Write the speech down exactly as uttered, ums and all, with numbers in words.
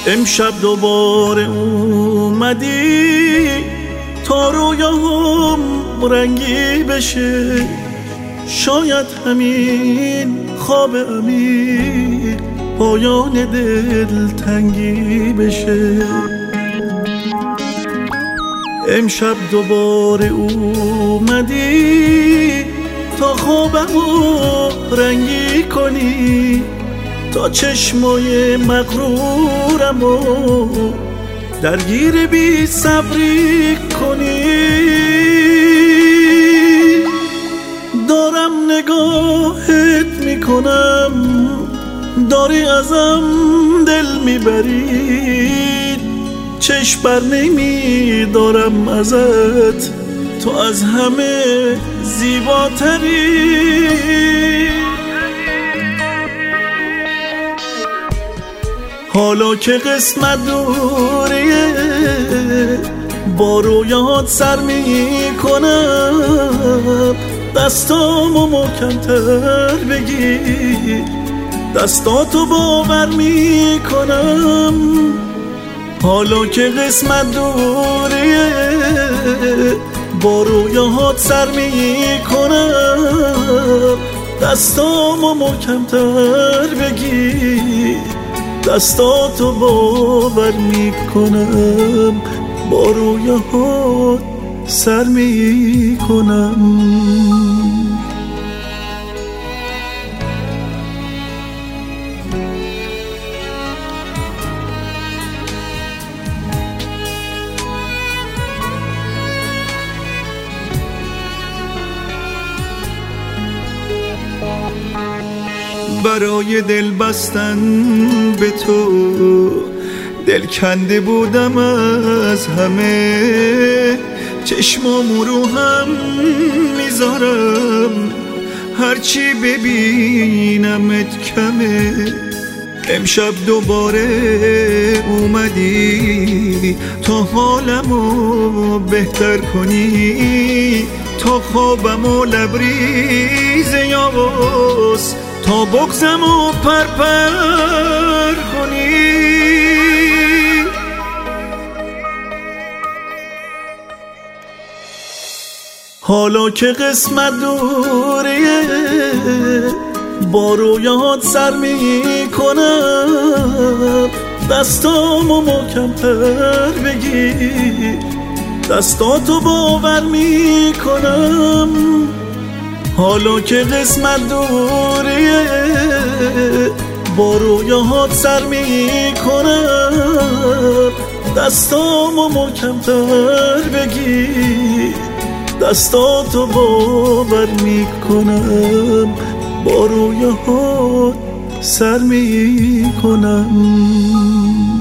امشب دوباره اومدی تا رویاهم رنگی بشه، شاید همین خواب عمیق پایان دلتنگی بشه. امشب دوباره اومدی تا خوابمو رنگی کنی، تا چشمای مغرورمو درگیر بی صبری کنی. دارم نگاهت میکنم، داری ازم دل میبری، چشم بر نمیدارم ازت، تو از همه زیباتری. حالا که قسمت دوریه با رویات سر میکنم، دستامو محکم‌تر بگیر، دستاتو باور میکنم. حالا که قسمت دوریه با رویاهات سر میکنم، دستامو محکم‌تر بگیر، دستاتو باور میکنم، با رویاهات سر میکنم. برای دل بستن به تو دل کنده بودم از همه، چشمامو رو هم میذارم، هرچی ببینمت کمه. امشب دوباره اومدی تا حالمو بهتر کنی، تا خوابمو لبریز یاباس، تا بغزمو پرپر کنی. حالا که قسمت دوریه با رویات سر میکنم، دستامو محکم‌تر بگیر، دستاتو باور میکنم. حالا که قسمت دوریه با رویاهات سر میکنم، دستامو محکم‌تر بگیر، دستاتو باور میکنم، با رویاهات سر میکنم.